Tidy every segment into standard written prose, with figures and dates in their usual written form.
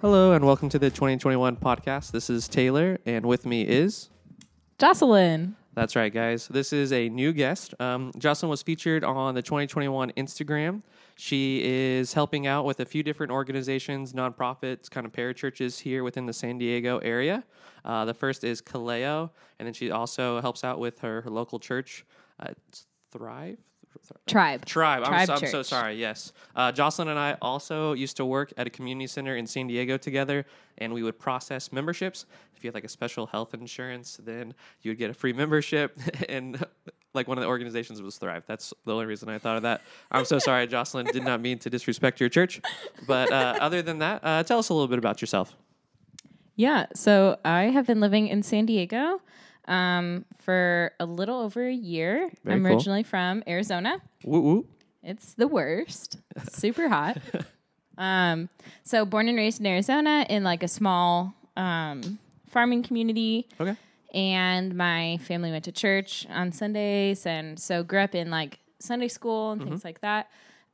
Hello and welcome to the 2021 podcast. This is Taylor, and with me is... Jocelyn. That's right, guys. This is a new guest. Jocelyn was featured on the 2021 Instagram. She is helping out with a few different organizations, nonprofits, kind of parachurches here within the San Diego area. The first is Kaleo, and then she also helps out with her local church, Thrive? Tribe. I'm so Church. sorry, yes. Jocelyn and I also used to work at a community center in San Diego together, and we would process memberships. If you had like a special health insurance, then you would get a free membership, and like one of the organizations was Thrive. That's the only reason I thought of that. I'm so sorry, Jocelyn. Did not mean to disrespect your church. But other than that, tell us a little bit about yourself. Yeah, so I have been living in San Diego for a little over a year. Very I'm cool. originally from Arizona. Woo woo. It's the worst. Super hot. So born and raised in Arizona in like a small farming community. Okay. And my family went to church on Sundays, and so grew up in like Sunday school and things like that.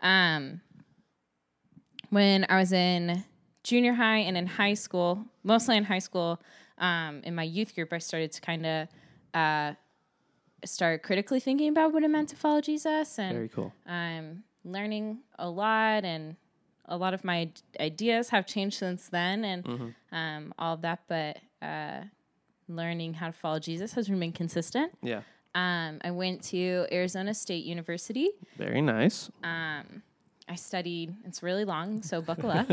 When I was in junior high and in high school, mostly in high school, in my youth group, I started to kind of start critically thinking about what it meant to follow Jesus, and Very cool. I'm learning a lot, and a lot of my ideas have changed since then, and all of that. But learning how to follow Jesus has remained consistent. Yeah. I went to Arizona State University. Very nice. I studied, it's really long, so buckle up.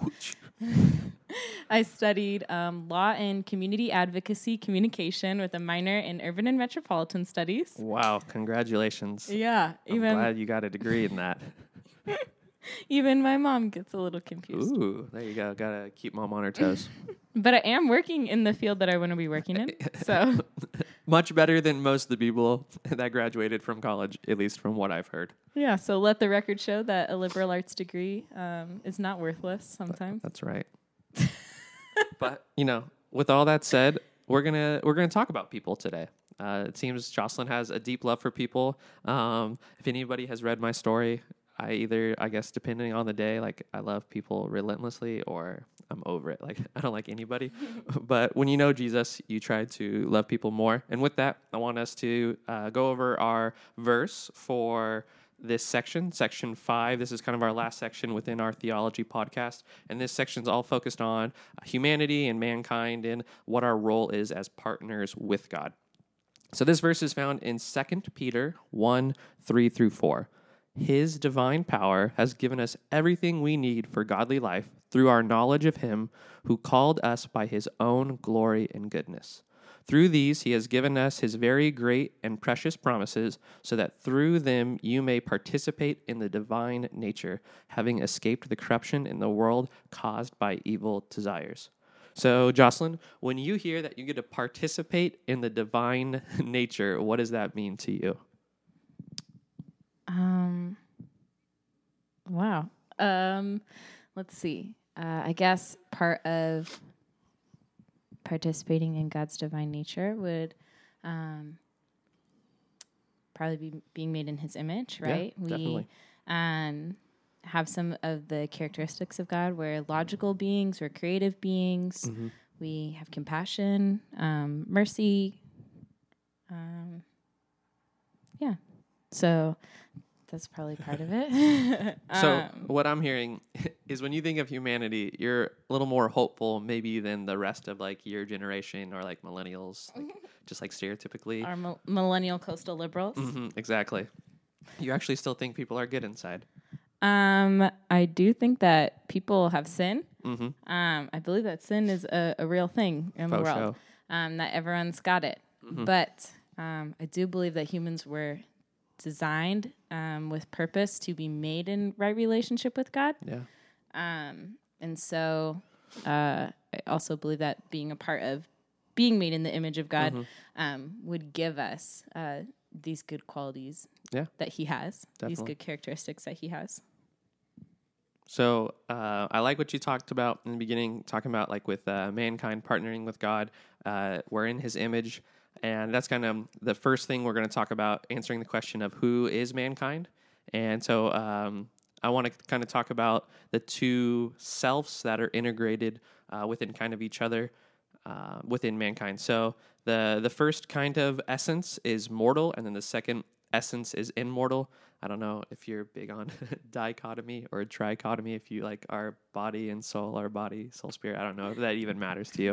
I studied law and community advocacy communication with a minor in urban and metropolitan studies. Wow. Congratulations. Yeah. I'm glad you got a degree in that. Even my mom gets a little confused. Ooh, there you go. Gotta keep mom on her toes. But I am working in the field that I want to be working in. So Much better than most of the people that graduated from college, at least from what I've heard. yeah, so let the record show that a liberal arts degree is not worthless sometimes. That's right. But, with all that said, we're gonna talk about people today. It seems Jocelyn has a deep love for people. If anybody has read my story, I guess depending on the day, like I love people relentlessly or I'm over it. Like I don't like anybody. But when you know Jesus, you try to love people more. And with that, I want us to go over our verse for this section 5. This is kind of our last section within our theology podcast. And this section's all focused on humanity and mankind and what our role is as partners with God. So this verse is found in 2 Peter 1:3-4. His divine power has given us everything we need for godly life through our knowledge of him who called us by his own glory and goodness. Through these, he has given us his very great and precious promises, so that through them you may participate in the divine nature, having escaped the corruption in the world caused by evil desires. So, Jocelyn, when you hear that you get to participate in the divine nature, what does that mean to you? Wow. Let's see. I guess part of participating in God's divine nature would probably be being made in his image, right? Yeah, definitely. We have some of the characteristics of God. We're logical beings, we're creative beings, we have compassion, mercy. Yeah. So that's probably part of it. So what I'm hearing is when you think of humanity, you're a little more hopeful maybe than the rest of like your generation or like millennials, like, just like stereotypically. Our millennial coastal liberals. Exactly. You actually still think people are good inside. I do think that people have sin. I believe that sin is a real thing in the world. That everyone's got it. But I do believe that humans were designed with purpose to be made in right relationship with God. Yeah. And so I also believe that being a part of being made in the image of God would give us these good qualities that he has, these good characteristics that he has. So I like what you talked about in the beginning, talking about like with mankind partnering with God. We're in his image. And that's kind of the first thing we're going to talk about, answering the question of who is mankind. And so I want to kind of talk about the two selves that are integrated within kind of each other within mankind. So the first kind of essence is mortal, and then the second essence is immortal. I don't know if you're big on dichotomy or trichotomy, if you like our body and soul, or body, soul, spirit. I don't know if that even matters to you.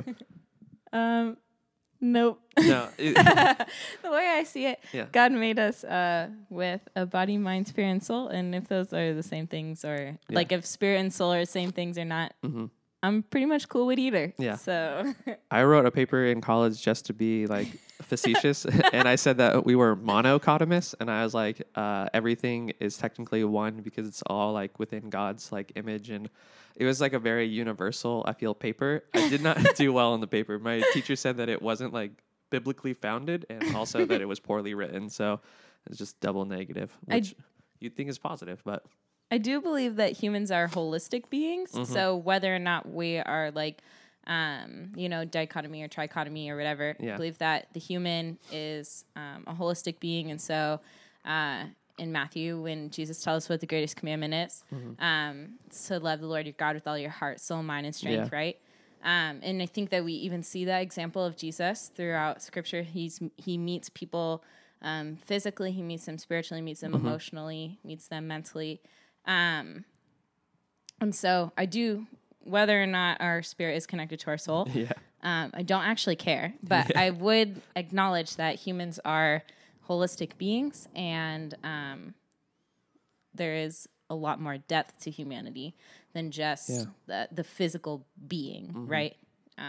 Nope. No. The way I see it, Yeah. God made us with a body, mind, spirit, and soul. And if those are the same things, or like if spirit and soul are the same things or not, I'm pretty much cool with either. Yeah. So I wrote a paper in college just to be like facetious, and I said that we were monocotomous, and I was like, everything is technically one because it's all like within God's like image, and it was like a very universal, I feel, paper. I did not do well in the paper. My teacher said that it wasn't like biblically founded, and also that it was poorly written, so it's just double negative, which you'd think is positive, but I do believe that humans are holistic beings. So whether or not we are like, dichotomy or trichotomy or whatever, I believe that the human is a holistic being. And so in Matthew, when Jesus tells us what the greatest commandment is, to love the Lord your God with all your heart, soul, mind, and strength, right? And I think that we even see that example of Jesus throughout Scripture. He meets people physically, he meets them spiritually, meets them emotionally, meets them mentally. And so I do, whether or not our spirit is connected to our soul, I don't actually care, but I would acknowledge that humans are holistic beings, and there is a lot more depth to humanity than just the physical being, right?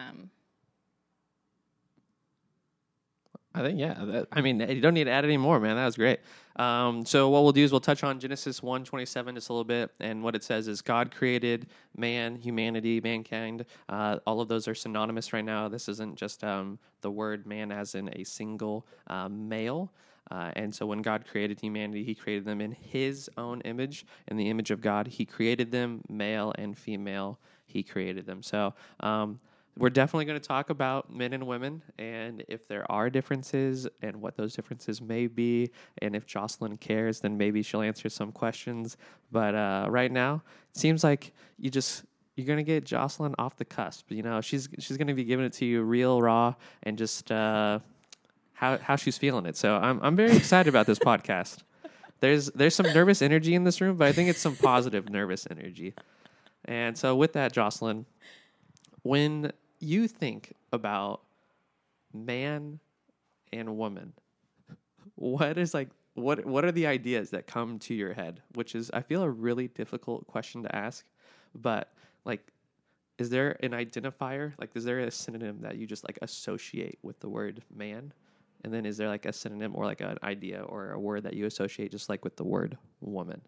I think, you don't need to add any more, man. That was great. So what we'll do is we'll touch on Genesis 1:27 just a little bit, and what it says is God created man, humanity, mankind. All of those are synonymous right now. This isn't just the word man as in a single male. And so when God created humanity, he created them in his own image. In the image of God, he created them, male and female, he created them. So we're definitely going to talk about men and women, and if there are differences and what those differences may be, and if Jocelyn cares, then maybe she'll answer some questions. But right now, it seems like you're going to get Jocelyn off the cusp. You know, she's going to be giving it to you real raw and just how she's feeling it. So I'm very excited about this podcast. There's some nervous energy in this room, but I think it's some positive nervous energy. And so with that, Jocelyn, when you think about man and woman, what are the ideas that come to your head? Which is, I feel, a really difficult question to ask, but like, is there an identifier? Like, is there a synonym that you just like associate with the word man? And then is there like a synonym or like an idea or a word that you associate just like with the word woman?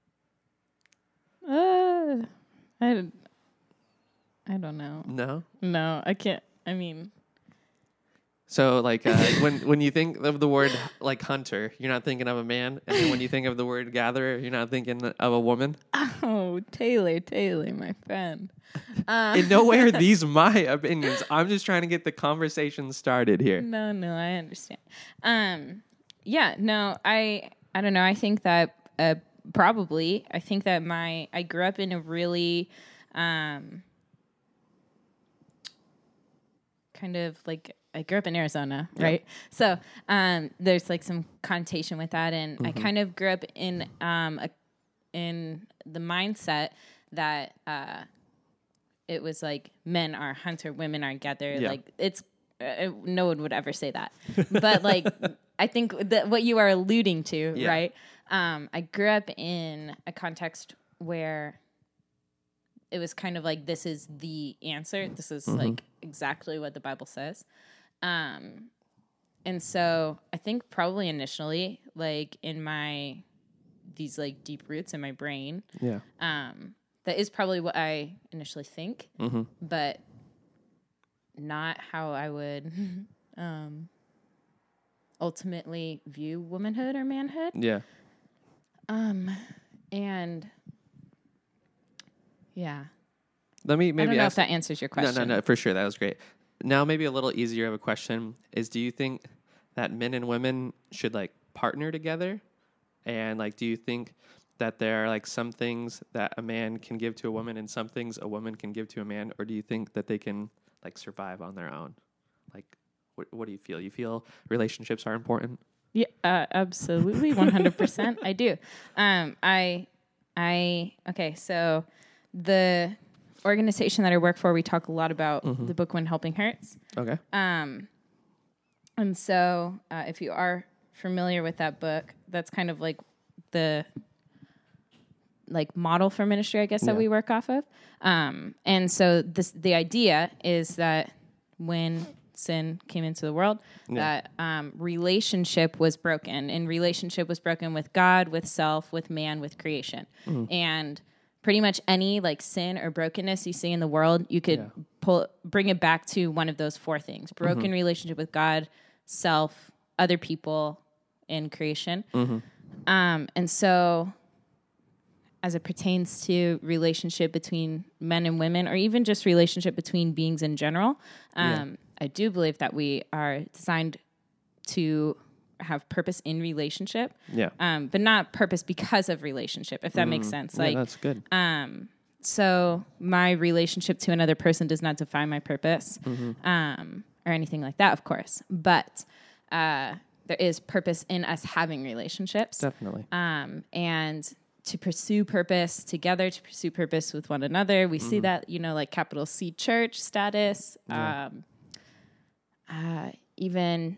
I don't know. No, I can't. I mean, so like when you think of the word like hunter, you're not thinking of a man, and then when you think of the word gatherer, you're not thinking of a woman. Oh, Taylor, my friend. In no way are these my opinions. I'm just trying to get the conversation started here. No, I understand. I don't know. I think that probably. I think that I grew up in a really kind of like, I grew up in Arizona, right? So there's like some connotation with that, and I kind of grew up in the mindset that it was like men are hunter, women are gatherer. Like it's no one would ever say that, but like I think that what you are alluding to, right? I grew up in a context where it was kind of like, this is the answer. This is like exactly what the Bible says. And so I think probably initially, like in these like deep roots in my brain, that is probably what I initially think, but not how I would ultimately view womanhood or manhood. Yeah. And yeah. Let me maybe I don't know ask, if that answers your question. No, for sure. That was great. Now, maybe a little easier of a question is, do you think that men and women should like partner together? And like, do you think that there are like some things that a man can give to a woman and some things a woman can give to a man, or do you think that they can like survive on their own? Like, what do you feel? You feel relationships are important? Yeah, absolutely, 100%. I do. Okay, so the organization that I work for, we talk a lot about the book When Helping Hurts. Okay. And so if you are familiar with that book, that's kind of like the model for ministry, I guess, that we work off of. And so the idea is that when sin came into the world, that relationship was broken, and relationship was broken with God, with self, with man, with creation. And pretty much any like sin or brokenness you see in the world, you could bring it back to one of those four things: broken relationship with God, self, other people, and creation. And so as it pertains to relationship between men and women, or even just relationship between beings in general, I do believe that we are designed to have purpose in relationship, but not purpose because of relationship, if that makes sense. Like, that's good. So my relationship to another person does not define my purpose, or anything like that, of course. But there is purpose in us having relationships. Definitely. And to pursue purpose together, to pursue purpose with one another. We see that, like capital C church status, even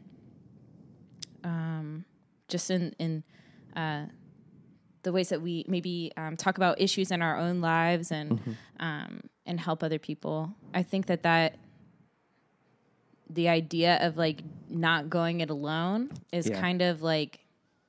just in the ways that we maybe talk about issues in our own lives and help other people. I think that the idea of like not going it alone is kind of like,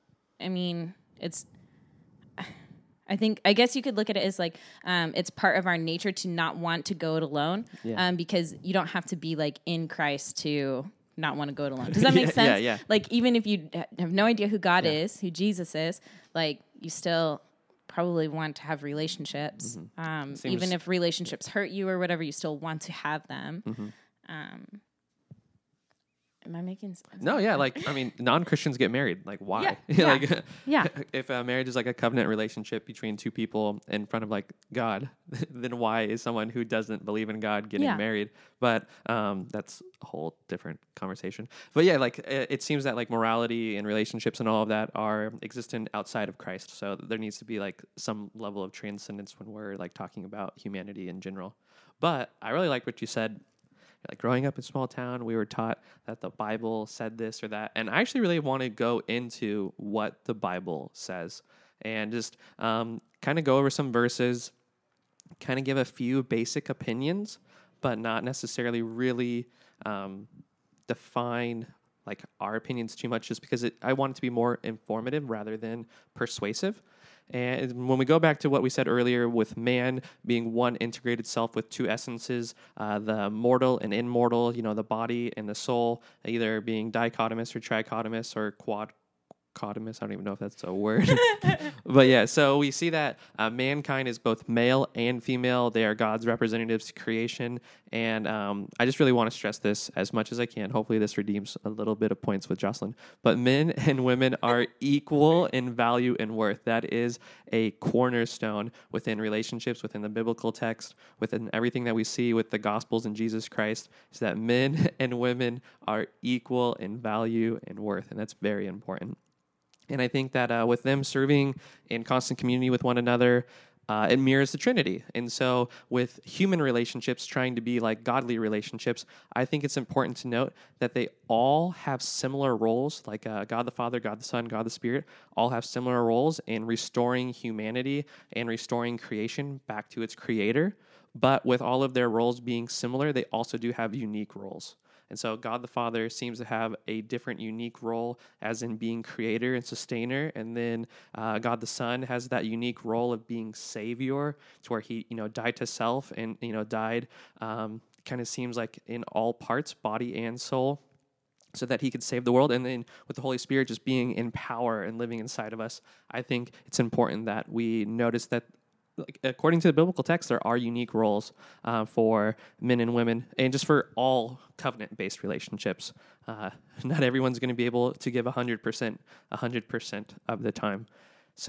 I guess you could look at it as like it's part of our nature to not want to go it alone, because you don't have to be like in Christ to not want to go it alone. Does that make sense? Yeah. Like even if you have no idea who God is, who Jesus is, like you still probably want to have relationships. Even if relationships hurt you or whatever, you still want to have them. Am I making sense? No, yeah. Like, non-Christians get married. Like, why? If a marriage is like a covenant relationship between two people in front of like God, then why is someone who doesn't believe in God getting married? But that's a whole different conversation. But yeah, like it seems that like morality and relationships and all of that are existent outside of Christ. So there needs to be like some level of transcendence when we're like talking about humanity in general. But I really like what you said. Like growing up in a small town, we were taught that the Bible said this or that. And I actually really want to go into what the Bible says and just kind of go over some verses, kind of give a few basic opinions, but not necessarily really define like our opinions too much, just because I want it to be more informative rather than persuasive. And when we go back to what we said earlier with man being one integrated self with two essences, the mortal and immortal, the body and the soul, either being dichotomous or trichotomous or quadchotomous. I don't even know if that's a word. But yeah, so we see that mankind is both male and female. They are God's representatives to creation. And I just really want to stress this as much as I can. Hopefully this redeems a little bit of points with Jocelyn. But men and women are equal in value and worth. That is a cornerstone within relationships, within the biblical text, within everything that we see with the Gospels and Jesus Christ, is that men and women are equal in value and worth. And that's very important. And I think that with them serving in constant community with one another, it mirrors the Trinity. And so with human relationships trying to be like godly relationships, I think it's important to note that they all have similar roles, like God the Father, God the Son, God the Spirit, all have similar roles in restoring humanity and restoring creation back to its creator. But with all of their roles being similar, they also do have unique roles. And so God the Father seems to have a different unique role as in being creator and sustainer. And then God the Son has that unique role of being savior, to where he, died to self and, died kind of seems like in all parts, body and soul, so that he could save the world. And then with the Holy Spirit just being in power and living inside of us, I think it's important that we notice that according to the biblical text, there are unique roles for men and women, and just for all covenant-based relationships. Not everyone's going to be able to give 100% of the time. So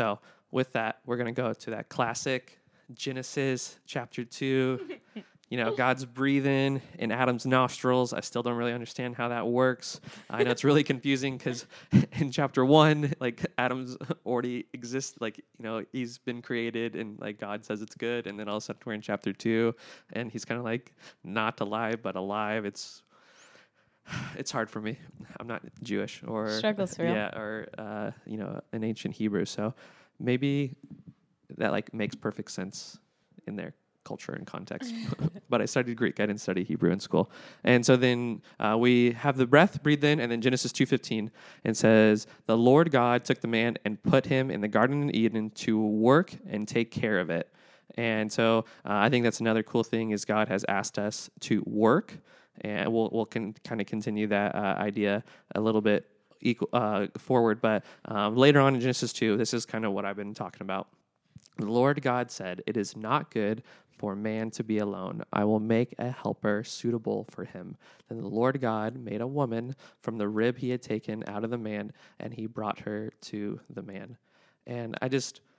with that, we're going to go to that classic Genesis chapter 2. God's breathing in Adam's nostrils. I still don't really understand how that works. I know it's really confusing because in chapter 1, like Adam's already exists, like, he's been created and like God says it's good. And then all of a sudden we're in chapter 2 and he's kind of like not alive, but alive. It's hard for me. I'm not Jewish or struggles for real. Yeah, or an ancient Hebrew. So maybe that like makes perfect sense in their culture and context. But I studied Greek. I didn't study Hebrew in school. And so then we have the breath breathed in, and then Genesis 2:15 and says, "The Lord God took the man and put him in the Garden of Eden to work and take care of it." And so I think that's another cool thing is God has asked us to work, and we'll kind of continue that idea a little bit forward. But later on in Genesis 2, this is kind of what I've been talking about. The Lord God said, "It is not good for man to be alone. I will make a helper suitable for him." Then the Lord God made a woman from the rib he had taken out of the man, and he brought her to the man. And I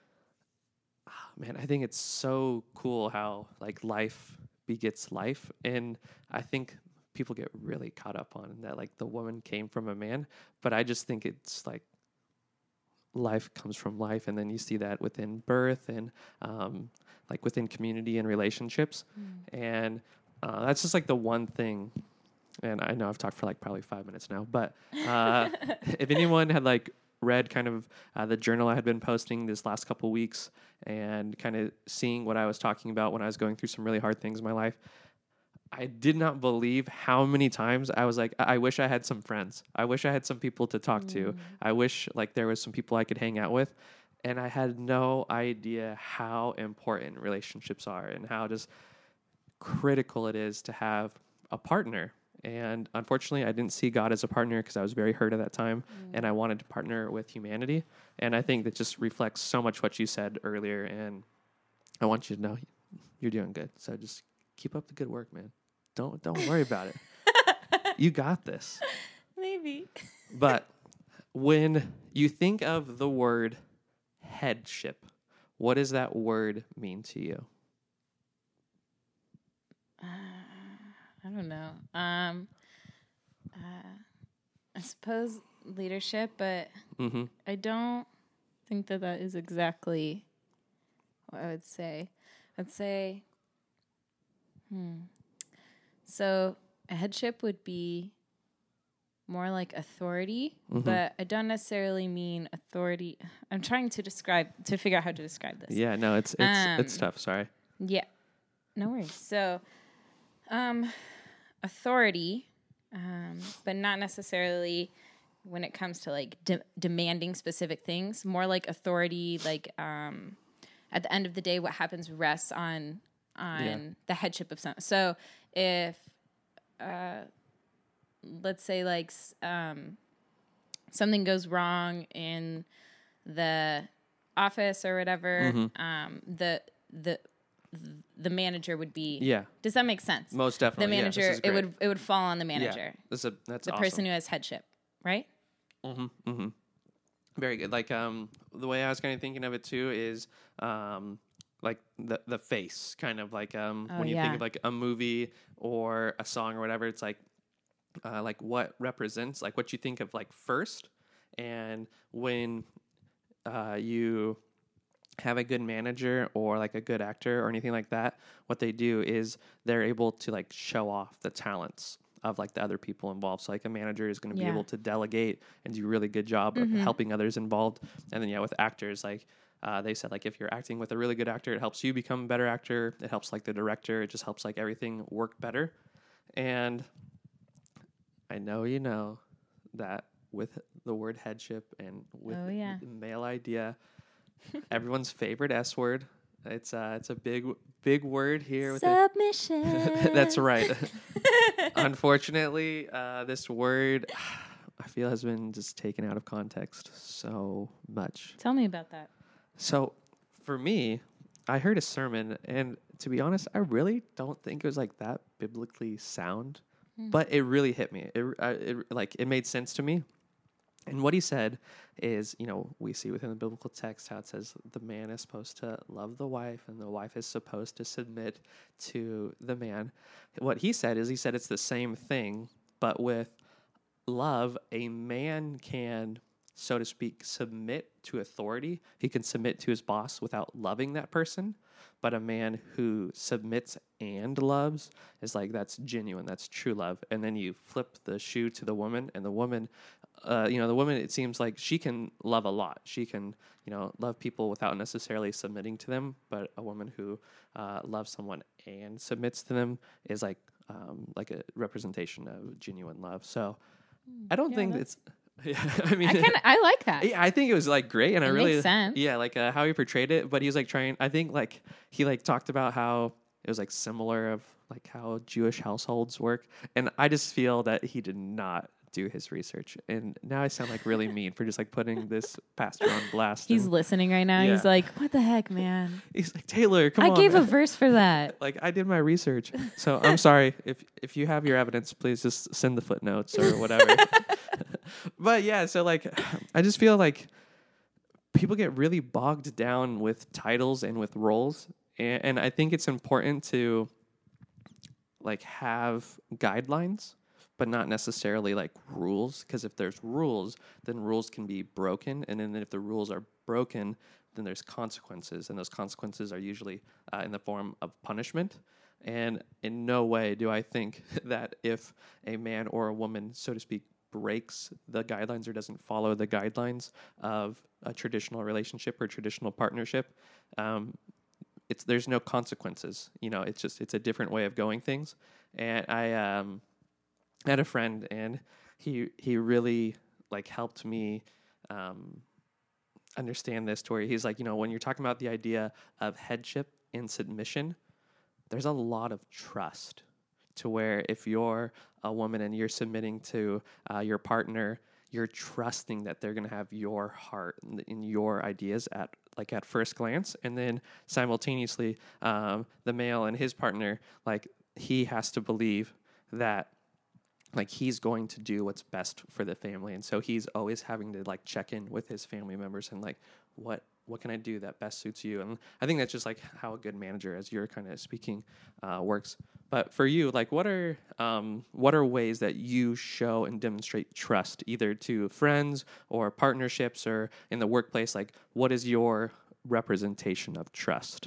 think it's so cool how like life begets life. And I think people get really caught up on that, like the woman came from a man, but I just think it's like life comes from life, and then you see that within birth and like within community and relationships. And that's just like the one thing. And I know I've talked for like probably 5 minutes now, but if anyone had like read kind of the journal I had been posting this last couple weeks and kind of seeing what I was talking about when I was going through some really hard things in my life, I did not believe how many times I was like, I wish I had some friends. I wish I had some people to talk to. I wish like there was some people I could hang out with. And I had no idea how important relationships are and how just critical it is to have a partner. And unfortunately, I didn't see God as a partner because I was very hurt at that time. And I wanted to partner with humanity. And I think that just reflects so much what you said earlier. And I want you to know you're doing good. So just keep up the good work, man. Don't worry about it. You got this. Maybe. But when you think of the word headship, what does that word mean to you? I don't know. I suppose leadership, but I don't think that is exactly what I would say. I'd say, so a headship would be more like authority, but I don't necessarily mean authority. I'm trying to figure out how to describe this. Yeah, no, it's tough. Sorry. Yeah, no worries. So, authority, but not necessarily when it comes to like demanding specific things. More like authority, like at the end of the day, what happens rests on the headship of someone. So if let's say like something goes wrong in the office or whatever, the manager would be. Yeah. Does that make sense? Most definitely. The manager, it would fall on the manager. Yeah. That's the awesome. person who has headship, right? Very good. Like the way I was kind of thinking of it too is like the face, kind of like when you think of like a movie or a song or whatever, it's like what represents, like what you think of like first. And when you have a good manager or like a good actor or anything like that, what they do is they're able to like show off the talents of like the other people involved. So like a manager is going to be able to delegate and do a really good job of helping others involved. And then with actors, like they said, like if you're acting with a really good actor, it helps you become a better actor. It helps like the director. It just helps like everything work better. And I know you know that with the word headship and with the male idea, everyone's favorite S word. It's a big word here. Submission. That's right. Unfortunately, this word I feel has been just taken out of context so much. Tell me about that. So for me, I heard a sermon, and to be honest, I really don't think it was like that biblically sound, but it really hit me. It made sense to me. And what he said is, we see within the biblical text how it says the man is supposed to love the wife and the wife is supposed to submit to the man. What he said it's the same thing, but with love, a man can, so to speak, submit to authority. He can submit to his boss without loving that person. But a man who submits and loves is like, that's genuine, that's true love. And then you flip the shoe to the woman, and the woman, the woman, it seems like she can love a lot. She can, love people without necessarily submitting to them. But a woman who loves someone and submits to them is like a representation of genuine love. So I don't think it's... Yeah, I like that. Yeah, I think it was like great, and it makes sense. Yeah, like how he portrayed it. But he was like trying. I think like he like talked about how it was like similar of like how Jewish households work, and I just feel that he did not do his research. And now I sound like really mean for just like putting this pastor on blast. He's listening right now. Yeah. He's like, "What the heck, man?" He's like, "Taylor, come on." I gave a verse for that. Like I did my research, so I'm sorry if you have your evidence, please just send the footnotes or whatever. But yeah, so like, I just feel like people get really bogged down with titles and with roles. And I think it's important to like have guidelines, but not necessarily like rules. Because if there's rules, then rules can be broken. And then if the rules are broken, then there's consequences. And those consequences are usually in the form of punishment. And in no way do I think that if a man or a woman, so to speak, breaks the guidelines or doesn't follow the guidelines of a traditional relationship or traditional partnership, there's no consequences. It's a different way of going things. And I had a friend, and he really like helped me understand this story. He's like, when you're talking about the idea of headship and submission, there's a lot of trust. To where if you're a woman and you're submitting to your partner, you're trusting that they're going to have your heart and your ideas at first glance, and then simultaneously, the male and his partner, like he has to believe that like he's going to do what's best for the family, and so he's always having to like check in with his family members and like what can I do that best suits you? And I think that's just like how a good manager, as you're kind of speaking, works. But for you, like what are ways that you show and demonstrate trust, either to friends or partnerships or in the workplace? Like what is your representation of trust?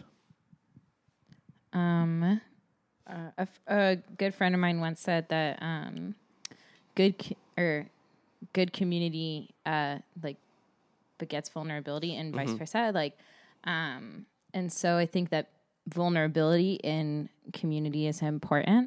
A good friend of mine once said that good community like begets vulnerability and vice versa. Like, and so I think that vulnerability in community is important.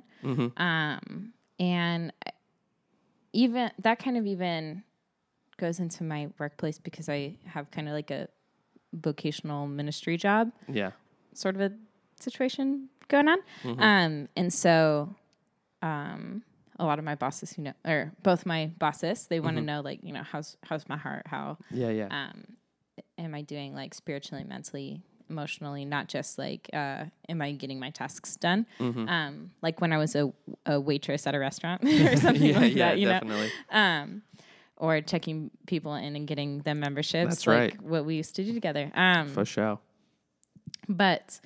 And even that kind of even goes into my workplace because I have kind of like a vocational ministry job. Yeah. Sort of a situation going on. And so, a lot of my bosses, or both my bosses, they want to know, like, how's my heart? How, am I doing like spiritually, mentally, emotionally, not just like, am I getting my tasks done? Like when I was a waitress at a restaurant or something like that, definitely. Or checking people in and getting them memberships. That's like right. What we used to do together. For sure. But,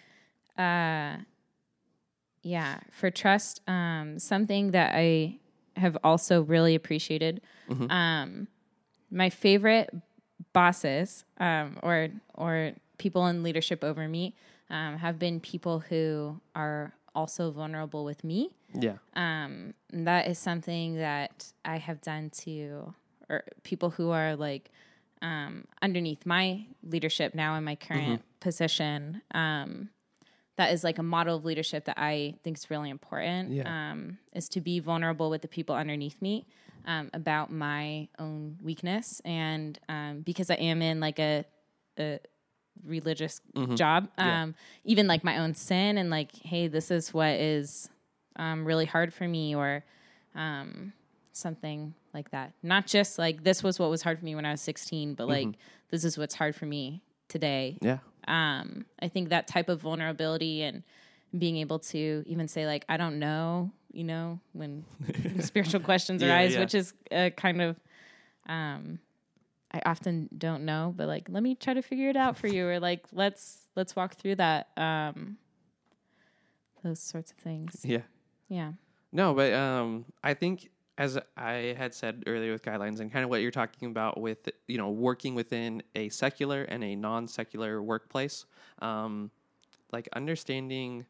yeah, for trust, something that I have also really appreciated. My favorite bosses, or people in leadership over me, have been people who are also vulnerable with me. Yeah. That is something that I have done or people who are like underneath my leadership now in my current position. That is like a model of leadership that I think is really important, is to be vulnerable with the people underneath me about my own weakness. And because I am in like a religious job, even like my own sin and like, hey, this is what is really hard for me, or something like that. Not just like this was what was hard for me when I was 16, but like this is what's hard for me today. Yeah. I think that type of vulnerability and being able to even say like, I don't know, when spiritual questions arise, which is kind of I often don't know, but like, let me try to figure it out for you, or like, let's walk through that, those sorts of things. Yeah. Yeah. No, but I think, as I had said earlier with guidelines and kind of what you're talking about with, working within a secular and a non-secular workplace, like understanding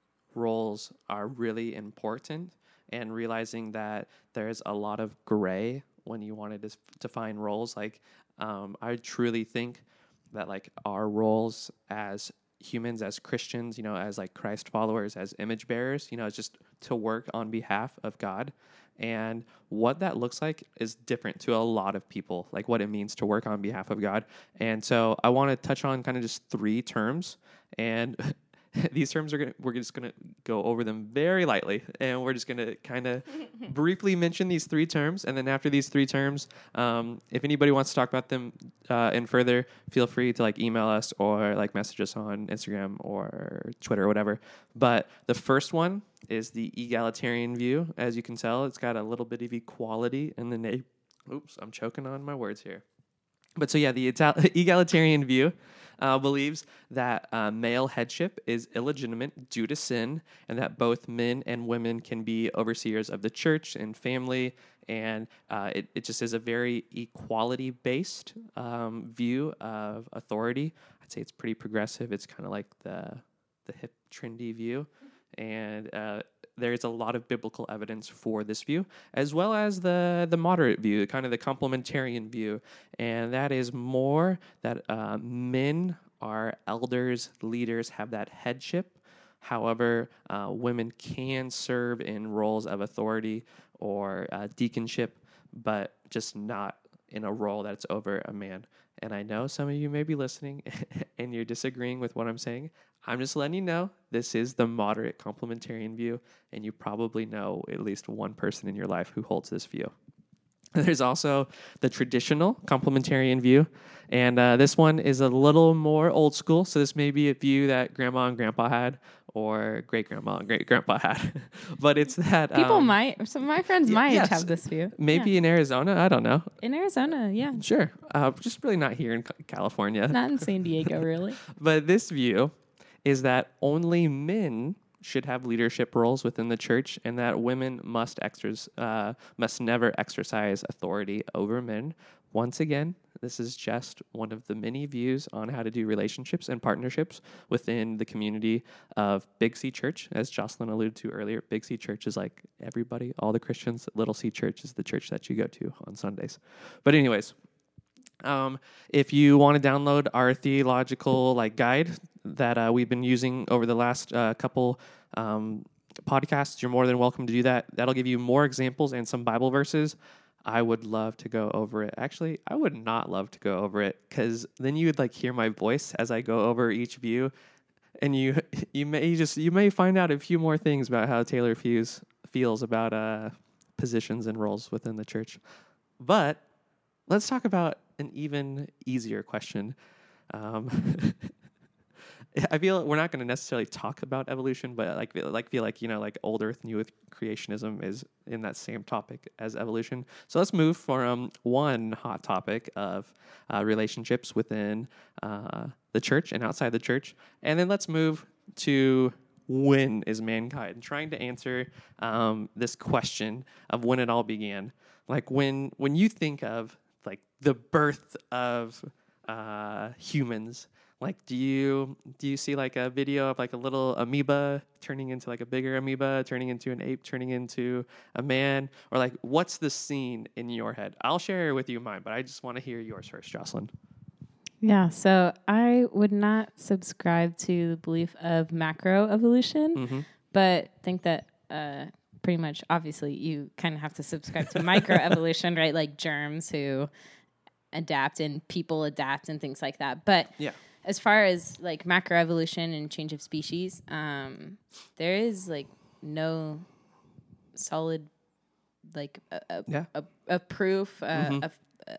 roles are really important, and realizing that there's a lot of gray when you want to define roles. Like, I truly think that like our roles as humans, as Christians, as like Christ followers, as image bearers, is just to work on behalf of God. And what that looks like is different to a lot of people, like what it means to work on behalf of God. And so I want to touch on kind of just 3 terms, and these terms we're just gonna go over them very lightly, and we're just gonna kind of briefly mention these 3 terms, and then after these 3 terms, if anybody wants to talk about them and further, feel free to like email us or like message us on Instagram or Twitter or whatever. But the first one is the egalitarian view. As you can tell, it's got a little bit of equality in the name. Oops, I'm choking on my words here. But so yeah, the egalitarian view believes that male headship is illegitimate due to sin, and that both men and women can be overseers of the church and family, and it just is a very equality-based view of authority. I'd say it's pretty progressive. It's kind of like the hip, trendy view, and there's a lot of biblical evidence for this view, as well as the moderate view, kind of the complementarian view. And that is more that men are elders, leaders, have that headship. However, women can serve in roles of authority or deaconship, but just not in a role that's over a man. And I know some of you may be listening and you're disagreeing with what I'm saying. I'm just letting you know this is the moderate complementarian view, and you probably know at least one person in your life who holds this view. There's also the traditional complementarian view, and this one is a little more old school. So this may be a view that grandma and grandpa had, or great-grandma and great-grandpa had. But it's that... People might, some of my friends might have this view. Maybe in Arizona, I don't know. In Arizona, yeah. Sure. Just really not here in California. Not in San Diego, really. But this view is that only men should have leadership roles within the church, and that women must never exercise authority over men. Once again, this is just one of the many views on how to do relationships and partnerships within the community of Big C Church. As Jocelyn alluded to earlier, Big C Church is like everybody, all the Christians. Little C Church is the church that you go to on Sundays. But anyways, if you want to download our theological guide that we've been using over the last couple podcasts, you're more than welcome to do that. That'll give you more examples and some Bible verses. I would love to go over it. Actually, I would not love to go over it, because then you would hear my voice as I go over each view, and you may find out a few more things about how Taylor feels about positions and roles within the church. But let's talk about an even easier question. I feel we're not going to necessarily talk about evolution, but feel like old Earth, new Earth creationism is in that same topic as evolution. So let's move from one hot topic of relationships within the church and outside the church, and then let's move to when is mankind, trying to answer this question of when it all began. Like when you think of the birth of humans. Do you see a video of a little amoeba turning into a bigger amoeba, turning into an ape, turning into a man? Or what's the scene in your head? I'll share with you mine, but I just want to hear yours first, Jocelyn. Yeah, so I would not subscribe to the belief of macroevolution, but think that pretty much, obviously, you kind of have to subscribe to microevolution, right? Like germs who adapt and people adapt and things like that. But yeah. As far as macroevolution and change of species, there is no solid a proof of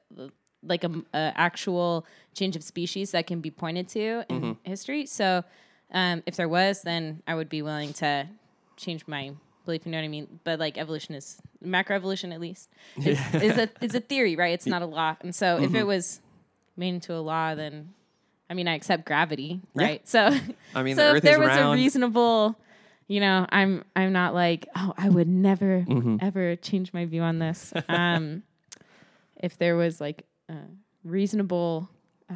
actual change of species that can be pointed to in history. So if there was, then I would be willing to change my belief, you know what I mean? But like evolution is macroevolution, at least is a theory, right? It's not a law. And so if it was made into a law, then I mean, I accept gravity, right? So I mean, so the if Earth there is was round. a reasonable, you know, I'm not like, oh, I would never ever change my view on this. If there was like reasonable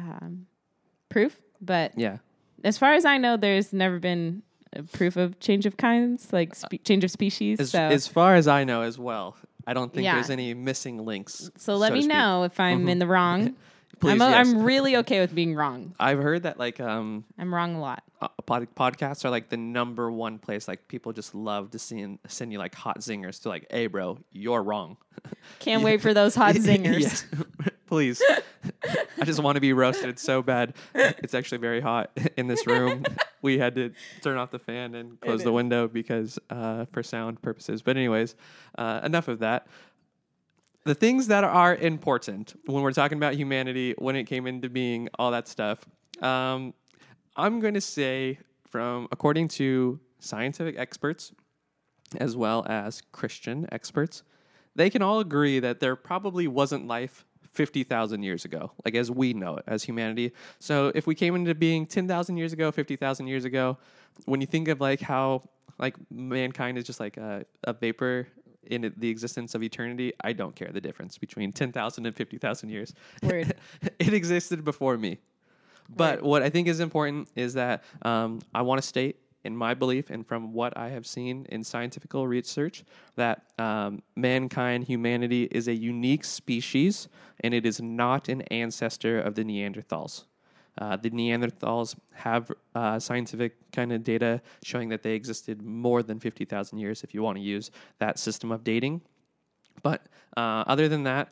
proof, but Yeah. as far as I know, there's never been a proof of change of kinds, like change of species. As far as I know as well, I don't think Yeah. there's any missing links. So let me know if I'm in the wrong. Please, I'm really okay with being wrong. I've heard that like I'm wrong a lot. podcasts are like the number one place. Like people just love to send you like hot zingers to like, hey bro, you're wrong. Can't wait for those hot zingers. Yes, please. I just want to be roasted so bad. It's actually very hot in this room. We had to turn off the fan and close the window because for sound purposes. But anyways, enough of that. The things that are important when we're talking about humanity, when it came into being, all that stuff, I'm going to say according to scientific experts, as well as Christian experts, they can all agree that there probably wasn't life 50,000 years ago, like as we know it, as humanity. So if we came into being 10,000 years ago, 50,000 years ago, when you think of like how like mankind is just like a vapor in the existence of eternity, I don't care the difference between 10,000 and 50,000 years. Word. It existed before me. But what I think is important is that I want to state, in my belief and from what I have seen in scientific research, that mankind, humanity, is a unique species, and it is not an ancestor of the Neanderthals. The Neanderthals have scientific kind of data showing that they existed more than 50,000 years if you want to use that system of dating. But other than that,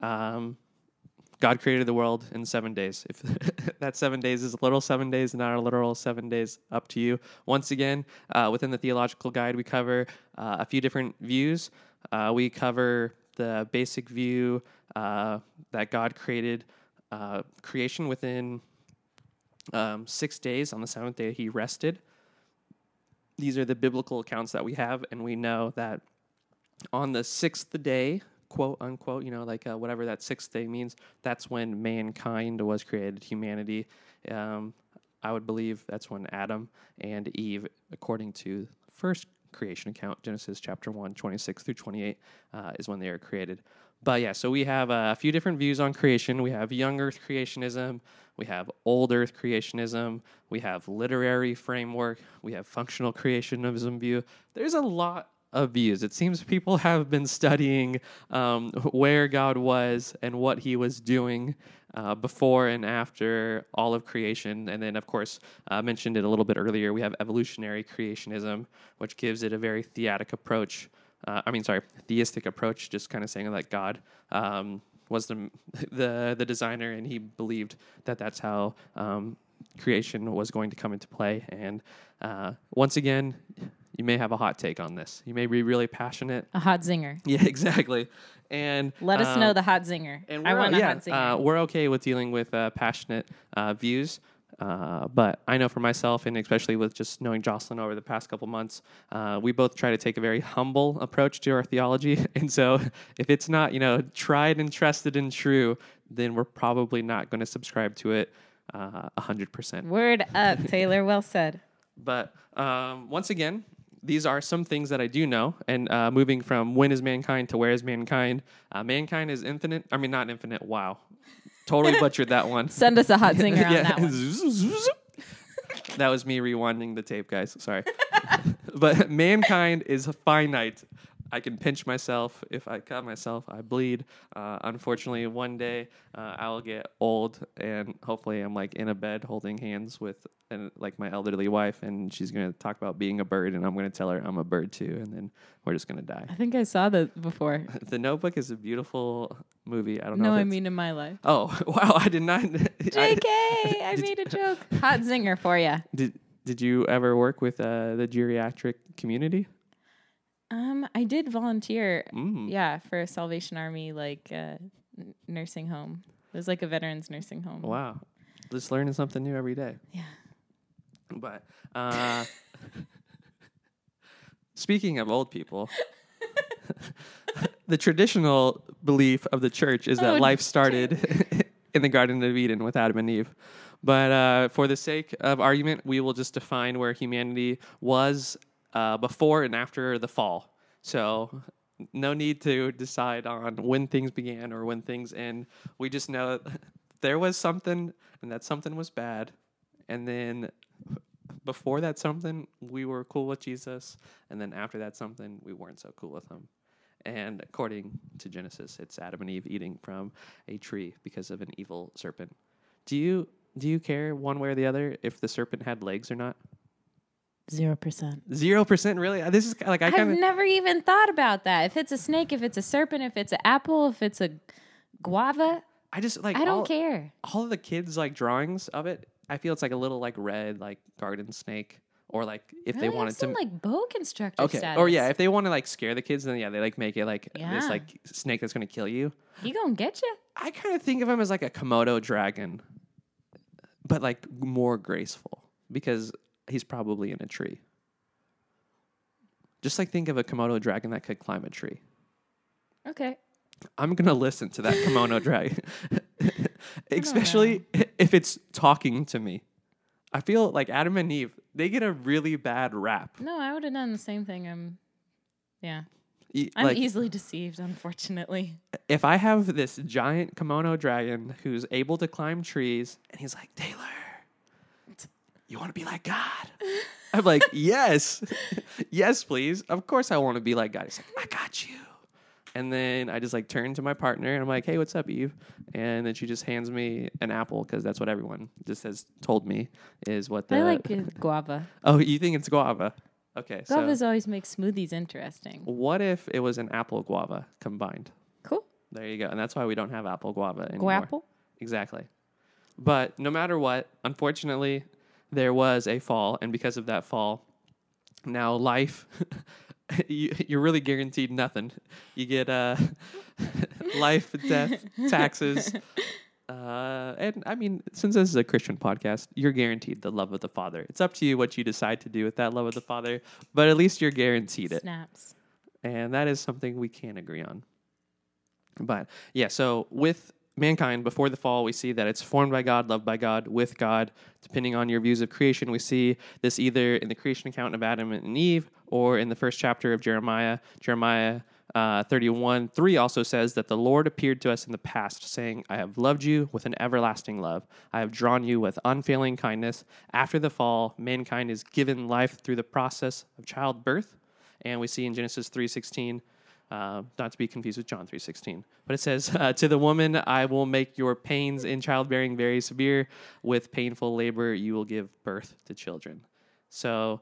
God created the world in 7 days. If that 7 days is a literal 7 days, not a literal 7 days, up to you. Once again, within the Theological Guide, we cover a few different views. We cover the basic view that God created creation within 6 days. On the seventh day, he rested. These are the biblical accounts that we have, and we know that on the sixth day, quote unquote, whatever that sixth day means, that's when mankind was created, humanity. I would believe that's when Adam and Eve, according to first creation account, Genesis chapter 1, 26 through 28, is when they were created. But yeah, so we have a few different views on creation. We have young earth creationism. We have old earth creationism. We have literary framework. We have functional creationism view. There's a lot of views. It seems people have been studying where God was and what he was doing before and after all of creation. And then, of course, I mentioned it a little bit earlier, we have evolutionary creationism, which gives it a very theistic approach, just kind of saying that God was the designer, and he believed that that's how creation was going to come into play. And once again, you may have a hot take on this. You may be really passionate. A hot zinger. Yeah, exactly. And let us know the hot zinger. And I want a hot zinger. We're okay with dealing with passionate views. But I know for myself, and especially with just knowing Jocelyn over the past couple months, we both try to take a very humble approach to our theology. And so if it's not, tried and trusted and true, then we're probably not going to subscribe to it 100%. Word up, Taylor. Well said. But once again, these are some things that I do know. And moving from when is mankind to where is mankind, mankind is infinite. I mean, not infinite. Wow. Totally butchered that one. Send us a hot zinger on that one. That was me rewinding the tape, guys. Sorry. But mankind is finite. I can pinch myself. If I cut myself, I bleed. Unfortunately, one day I'll get old, and hopefully I'm like in a bed holding hands with my elderly wife, and she's going to talk about being a bird, and I'm going to tell her I'm a bird too, and then we're just going to die. I think I saw that before. The Notebook is a beautiful movie. I don't know. No, I mean in my life. Oh, wow. I did not. JK, I made a joke. Hot zinger for you. Did you ever work with the geriatric community? I did volunteer, for a Salvation Army, nursing home. It was like a veterans nursing home. Wow. Just learning something new every day. Yeah. But Speaking of old people, the traditional belief of the church is that life started in the Garden of Eden with Adam and Eve. But for the sake of argument, we will just define where humanity was before and after the fall. So no need to decide on when things began or when things end. We just know there was something, and that something was bad. And then before that something, we were cool with Jesus. And then after that something, we weren't so cool with him. And according to Genesis, it's Adam and Eve eating from a tree because of an evil serpent. Do you care one way or the other if the serpent had legs or not? 0%. 0%, really? This is like I've never even thought about that. If it's a snake, if it's a serpent, if it's an apple, if it's a guava, I don't care. All of the kids like drawings of it, I feel it's like a little like red like garden snake, or like if they wanted to like boa constrictor status. Or yeah, if they want to like scare the kids, then yeah, they like make it like this like snake that's gonna kill you. He gonna get you. I kind of think of him as like a Komodo dragon, but like more graceful because he's probably in a tree. Just like think of a Komodo dragon that could climb a tree. Okay. I'm going to listen to that Komodo dragon. Especially if it's talking to me. I feel like Adam and Eve, they get a really bad rap. No, I would have done the same thing. I'm easily deceived, unfortunately. If I have this giant Komodo dragon who's able to climb trees, and he's like, Taylor, you want to be like God? I'm like, yes. Yes, please. Of course I want to be like God. He's like, I got you. And then I just like turn to my partner and I'm like, hey, what's up, Eve? And then she just hands me an apple because that's what everyone just has told me is what the... I like guava. Oh, you think it's guava? Okay. Guavas always make smoothies interesting. What if it was an apple guava combined? Cool. There you go. And that's why we don't have apple guava anymore. Guapple? Exactly. But no matter what, unfortunately, there was a fall. And because of that fall, now life... you're really guaranteed nothing. You get life, death, taxes. And I mean, since this is a Christian podcast, you're guaranteed the love of the Father. It's up to you what you decide to do with that love of the Father, but at least you're guaranteed it. Snaps. And that is something we can agree on. But yeah, so with mankind, before the fall, we see that it's formed by God, loved by God, with God. Depending on your views of creation, we see this either in the creation account of Adam and Eve or in the first chapter of Jeremiah. Jeremiah 31:3 also says that the Lord appeared to us in the past, saying, I have loved you with an everlasting love. I have drawn you with unfailing kindness. After the fall, mankind is given life through the process of childbirth. And we see in Genesis 3:16, not to be confused with John 3:16, but it says, to the woman, I will make your pains in childbearing very severe. With painful labor, you will give birth to children. So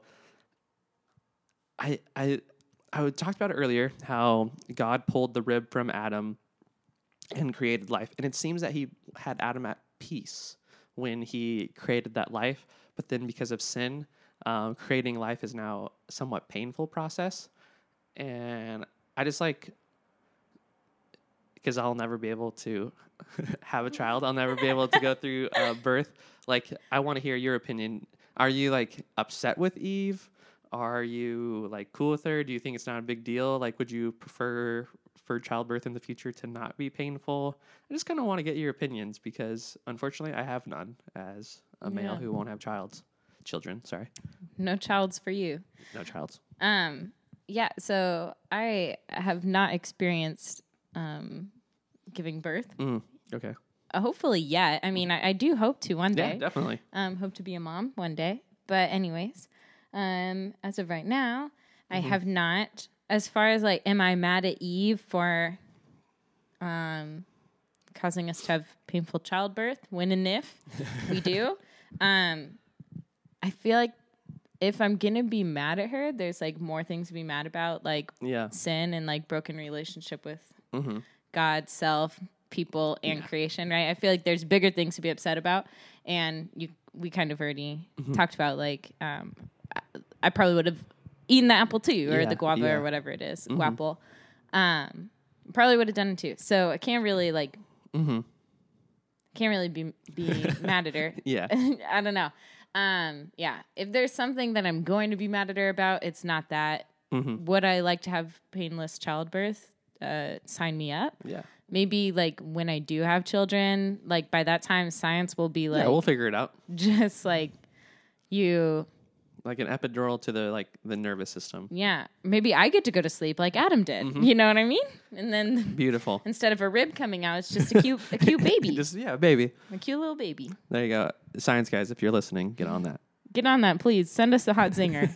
I talked about it earlier, how God pulled the rib from Adam and created life. And it seems that he had Adam at peace when he created that life. But then because of sin, creating life is now a somewhat painful process. And I just because I'll never be able to have a child. I'll never be able to go through birth. Like, I want to hear your opinion. Are you like upset with Eve? Are you like cool with her? Do you think it's not a big deal? Like, would you prefer for childbirth in the future to not be painful? I just kind of want to get your opinions because unfortunately I have none as a male who won't have children. Sorry. No childs for you. No childs. Yeah, so I have not experienced giving birth. Okay. Hopefully yet. I mean, I do hope to one day. Yeah, definitely. Hope to be a mom one day. But anyways, as of right now, I have not. As far as like, am I mad at Eve for causing us to have painful childbirth? When and if we do. I feel like if I'm going to be mad at her, there's like more things to be mad about, like sin and like broken relationship with God, self, people, and creation, right? I feel like there's bigger things to be upset about. And we kind of already talked about like, I probably would have eaten the apple too, or the guava or whatever it is, guapple. Probably would have done it too. So I can't really like, can't really be mad at her. Yeah. I don't know. If there's something that I'm going to be mad at her about, it's not that. would I like to have painless childbirth? Sign me up. Yeah. Maybe like when I do have children, like by that time science will be like, yeah, we'll figure it out. Just like you, like an epidural to the nervous system. Yeah. Maybe I get to go to sleep like Adam did. You know what I mean? And then beautiful. Instead of a rib coming out, it's just a cute baby. A baby. A cute little baby. There you go. Science guys, if you're listening, get on that. Get on that, please. Send us the hot zinger.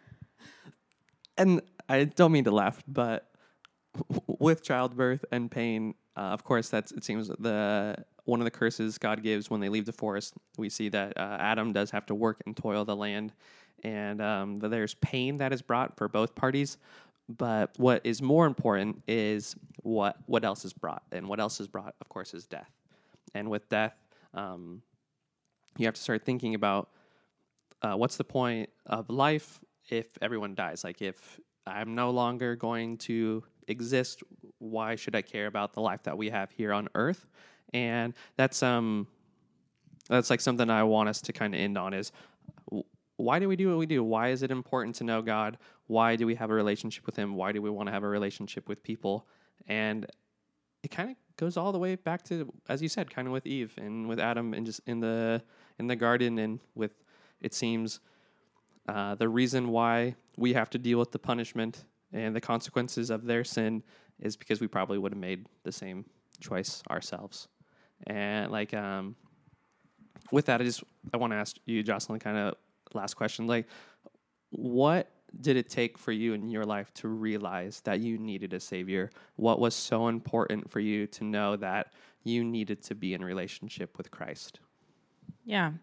And I don't mean to laugh, but with childbirth and pain, of course, it seems one of the curses God gives when they leave the forest. We see that Adam does have to work and toil the land, and there's pain that is brought for both parties. But what is more important is what else is brought, and what else is brought, of course, is death. And with death, you have to start thinking about what's the point of life if everyone dies? Like, if I'm no longer going to exist, why should I care about the life that we have here on earth? And that's like something I want us to kind of end on is, why do we do what we do? Why is it important to know God? Why do we have a relationship with him? Why do we want to have a relationship with people? And it kind of goes all the way back to, as you said, kind of with Eve and with Adam, and just in the garden, and with, it seems, the reason why we have to deal with the punishment and the consequences of their sin is because we probably would have made the same choice ourselves. And with that, I want to ask you, Jocelyn, kind of last question. Like, what did it take for you in your life to realize that you needed a savior? What was so important for you to know that you needed to be in relationship with Christ? Yeah.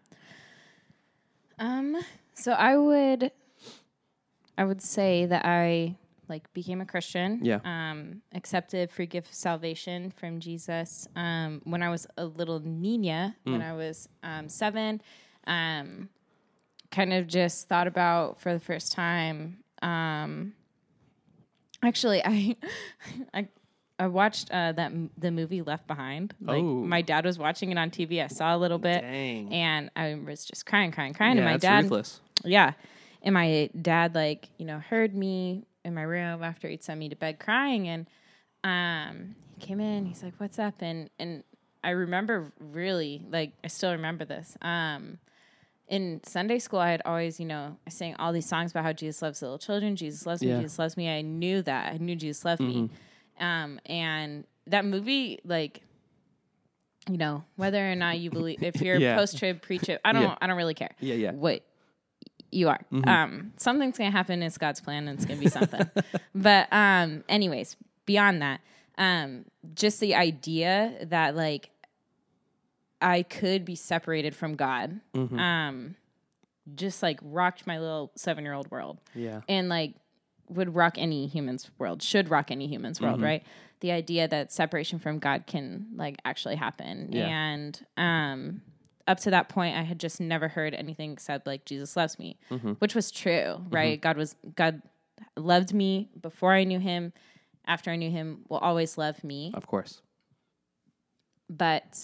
So I would say that I became a Christian. Yeah. Accepted free gift of salvation from Jesus. When I was a little niña, when I was 7, kind of just thought about for the first time. Actually, I watched the movie Left Behind. My dad was watching it on TV. I saw a little bit. Dang. And I was just crying. Yeah, and my dad, ruthless. Yeah. And my dad, heard me in my room after he'd sent me to bed crying. And he came in. He's like, "What's up?" And I remember really, I still remember this. In Sunday school, I had always, I sang all these songs about how Jesus loves little children. Jesus loves me. Jesus loves me. I knew that. I knew Jesus loved me. And that movie, whether or not you believe, if you're post-trib, pre-trib, I don't really care. Yeah. What you are. Something's going to happen. It's God's plan, and it's going to be something. But anyways, beyond that, just the idea that, I could be separated from God, just rocked my little 7-year-old world. Yeah. And would rock any human's world, should rock any human's world, right? The idea that separation from God can actually happen. Yeah. And up to that point, I had just never heard anything except Jesus loves me, which was true, right? God loved me before I knew him. After I knew him, will always love me. Of course. But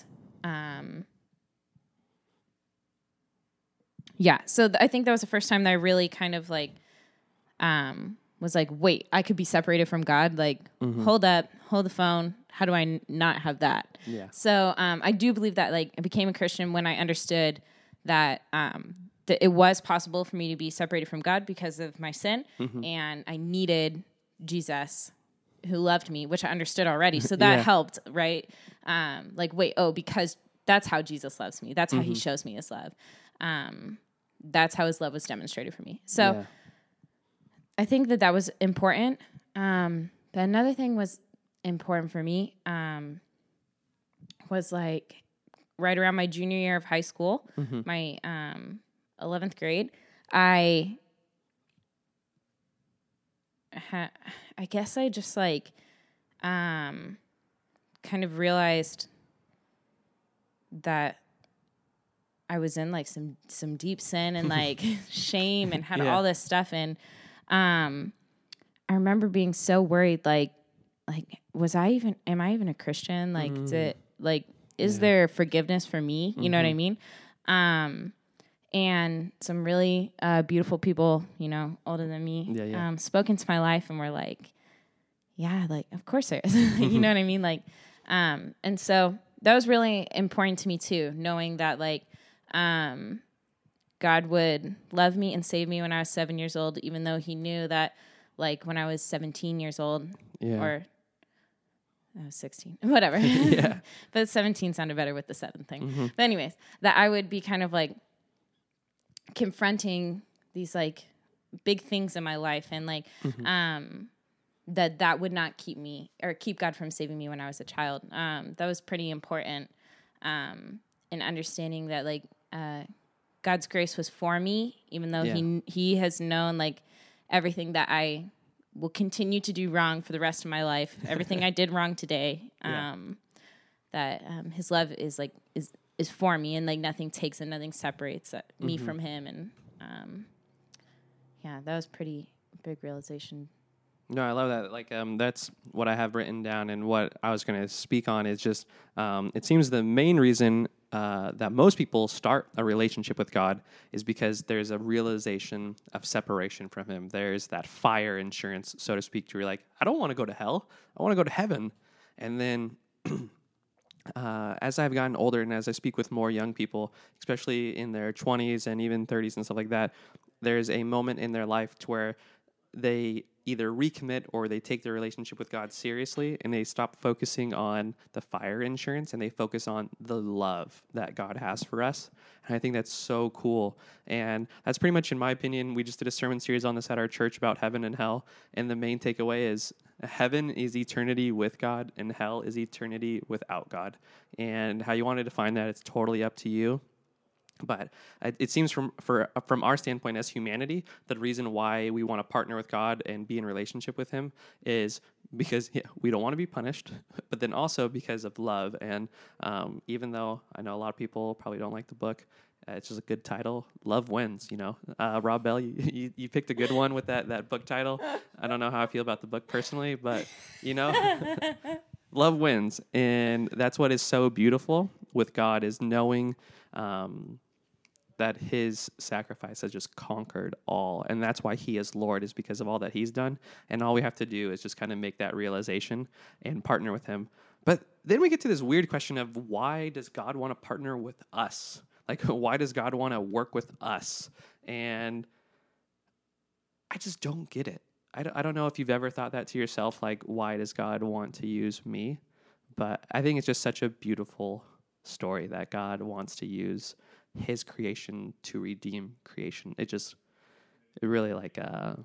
yeah, so I think that was the first time that I really kind of was wait, I could be separated from God. Hold up, hold the phone. How do I not have that? Yeah. So I do believe that I became a Christian when I understood that that it was possible for me to be separated from God because of my sin, and I needed Jesus, who loved me, which I understood already. So that helped, right? Because that's how Jesus loves me. That's how he shows me his love. That's how his love was demonstrated for me. So I think that was important. But another thing was important for me was right around my junior year of high school, my 11th grade, I guess I just kind of realized that I was in some deep sin and shame and had all this stuff. And I remember being so worried, am I even a Christian? Is there forgiveness for me? You know what I mean? and some really beautiful people, older than me, spoke into my life and were like, yeah, like, of course there is. You know what I mean? Like, and so that was really important to me too, knowing that like, God would love me and save me when I was 7 years old, even though he knew that like when I was 17 years old or I was 16, whatever. But 17 sounded better with the 7 thing. But anyways, that I would be kind of like confronting these like big things in my life and like, that would not keep me or keep God from saving me when I was a child. That was pretty important in understanding that like God's grace was for me, even though he has known like everything that I will continue to do wrong for the rest of my life, everything I did wrong today. That his love is like is for me, and like nothing takes and nothing separates me from him. And that was pretty big realization. No, I love that. Like, that's what I have written down, and what I was going to speak on is just, it seems the main reason that most people start a relationship with God is because there's a realization of separation from him. There's that fire insurance, so to speak, to where you're like, I don't want to go to hell. I want to go to heaven. And then as I've gotten older and as I speak with more young people, especially in their 20s and even 30s and stuff like that, there's a moment in their life to where they either recommit or they take their relationship with God seriously, and they stop focusing on the fire insurance and they focus on the love that God has for us. And I think that's so cool. And that's pretty much, in my opinion, we just did a sermon series on this at our church about heaven and hell. And the main takeaway is heaven is eternity with God and hell is eternity without God. And how you want to define that, it's totally up to you. But it seems from our standpoint as humanity, the reason why we want to partner with God and be in relationship with him is because we don't want to be punished, but then also because of love. And even though I know a lot of people probably don't like the book, it's just a good title. Love wins, Rob Bell, you picked a good one with that book title. I don't know how I feel about the book personally, but, love wins. And that's what is so beautiful with God, is knowing that his sacrifice has just conquered all. And that's why he is Lord, is because of all that he's done. And all we have to do is just kind of make that realization and partner with him. But then we get to this weird question of, why does God want to partner with us? Like, why does God want to work with us? And I just don't get it. I don't know if you've ever thought that to yourself, like, why does God want to use me? But I think it's just such a beautiful story that God wants to use his creation to redeem creation. It really like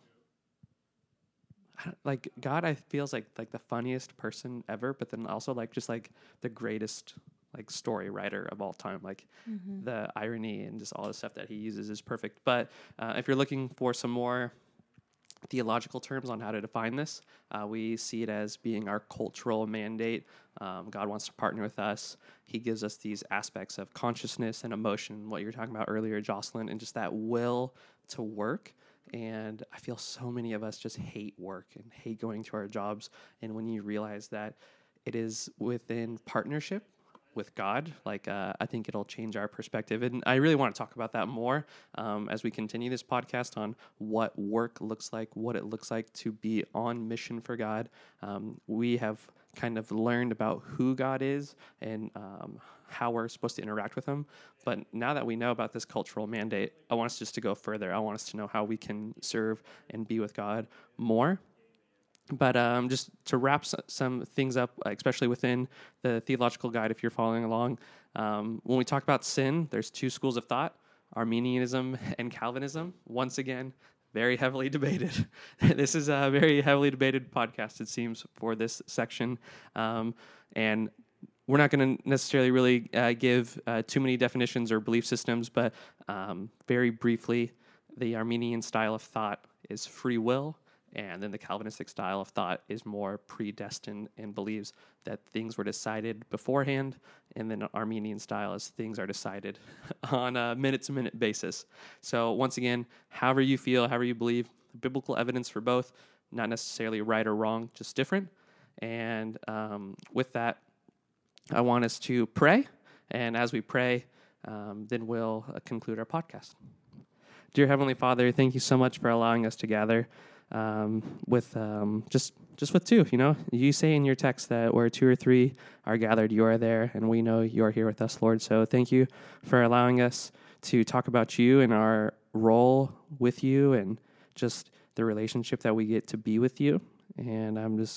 God, I feels like the funniest person ever, but then also like just like the greatest like story writer of all time. Like the irony and just all the stuff that he uses is perfect. But if you're looking for some more theological terms on how to define this, we see it as being our cultural mandate. God wants to partner with us. He gives us these aspects of consciousness and emotion, what you were talking about earlier, Jocelyn, and just that will to work. And I feel so many of us just hate work and hate going to our jobs. And when you realize that it is within partnership with God, I think it'll change our perspective. And I really want to talk about that more as we continue this podcast on what work looks like, what it looks like to be on mission for God. We have kind of learned about who God is and how we're supposed to interact with him. But now that we know about this cultural mandate, I want us just to go further. I want us to know how we can serve and be with God more. But just to wrap some things up, especially within the theological guide, if you're following along, when we talk about sin, there's two schools of thought, Arminianism and Calvinism. Once again, very heavily debated. This is a very heavily debated podcast, it seems, for this section. And we're not going to necessarily really give too many definitions or belief systems, but very briefly, the Arminian style of thought is free will. And then the Calvinistic style of thought is more predestined and believes that things were decided beforehand. And then Arminian style is things are decided on a minute-to-minute basis. So once again, however you feel, however you believe, biblical evidence for both, not necessarily right or wrong, just different. And with that, I want us to pray. And as we pray, then we'll conclude our podcast. Dear Heavenly Father, thank you so much for allowing us to gather with just with two. You know, you say in your text that where 2 or 3 are gathered, you are there, and we know you are here with us, Lord. So thank you for allowing us to talk about you and our role with you, and just the relationship that we get to be with you. And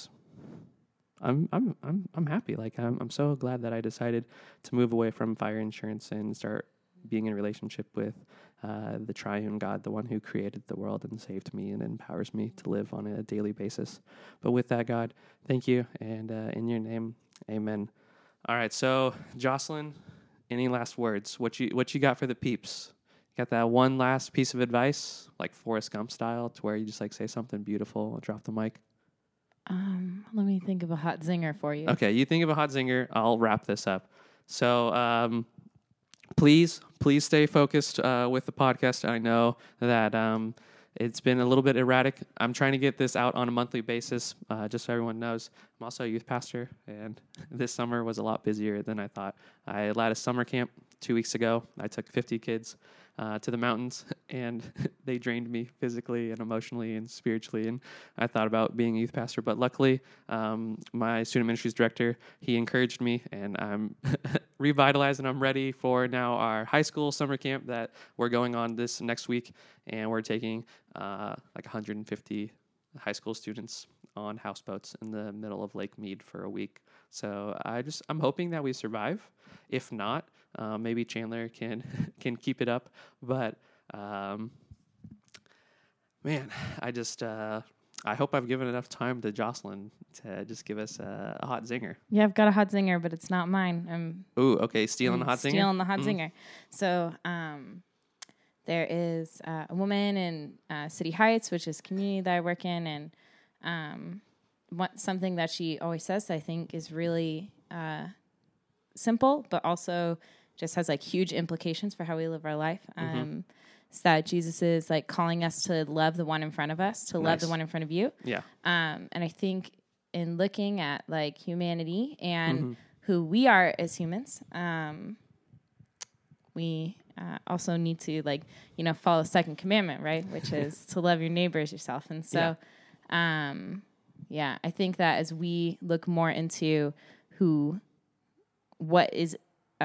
I'm happy. Like I'm so glad that I decided to move away from fire insurance and start being in a relationship with the triune God, the one who created the world and saved me and empowers me to live on a daily basis. But with that, God, thank you, and in your name, amen. All right, so Jocelyn, any last words? What you got for the peeps? Got that one last piece of advice, like Forrest Gump style, to where you just like say something beautiful and drop the mic? Let me think of a hot zinger for you. Okay, you think of a hot zinger. I'll wrap this up. So please stay focused with the podcast. I know that it's been a little bit erratic. I'm trying to get this out on a monthly basis, just so everyone knows. I'm also a youth pastor, and this summer was a lot busier than I thought. I led a summer camp 2 weeks ago. I took 50 kids to the mountains, and they drained me physically and emotionally and spiritually, and I thought about being a youth pastor, but luckily my student ministries director, he encouraged me, and I'm revitalized, and I'm ready for now our high school summer camp that we're going on this next week, and we're taking like 150 high school students on houseboats in the middle of Lake Mead for a week. So I'm hoping that we survive. If not, maybe Chandler can keep it up. But man, I hope I've given enough time to Jocelyn to just give us a hot zinger. Yeah, I've got a hot zinger, but it's not mine. Ooh, okay, stealing the hot zinger? Stealing the hot zinger. So there is a woman in City Heights, which is community that I work in, and something that she always says, I think, is really simple, but also just has like huge implications for how we live our life. It's that Jesus is like calling us to love the one in front of us, to love the one in front of you. Yeah. And I think in looking at like humanity and who we are as humans, we also need to follow the second commandment, right? Which is to love your neighbor as yourself. And so, I think that as we look more into what is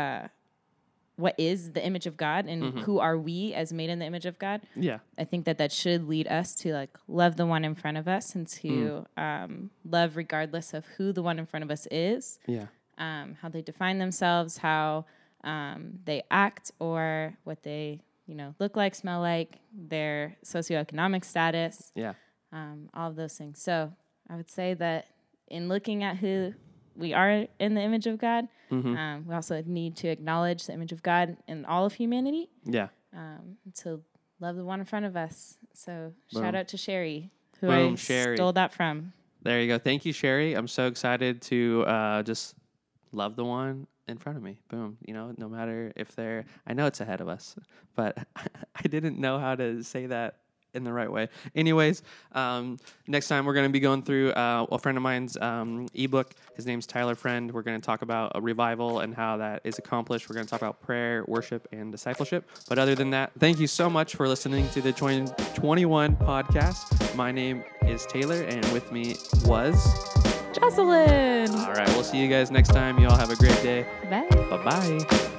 the image of God and who are we as made in the image of God? Yeah. I think that should lead us to like love the one in front of us and to love regardless of who the one in front of us is. Yeah. How they define themselves, how they act, or what they look like, smell like, their socioeconomic status. Yeah. All of those things. So I would say that in looking at who we are in the image of God, we also need to acknowledge the image of God in all of humanity. Yeah. To love the one in front of us. So Boom. Shout out to Sherry, who Boom, I Sherry. stole that from. There you go. Thank you, Sherry. I'm so excited to just love the one in front of me. Boom. No matter if I know it's ahead of us, but I didn't know how to say that in the right way. Anyways, next time we're going to be going through a friend of mine's ebook. His name's Tyler Friend. We're going to talk about a revival and how that is accomplished. We're going to talk about prayer, worship, and discipleship. But other than that, thank you so much for listening to the 2021 podcast. My name is Taylor, and with me was Jocelyn. All right, we'll see you guys next time. You all have a great day. Bye. Bye-bye.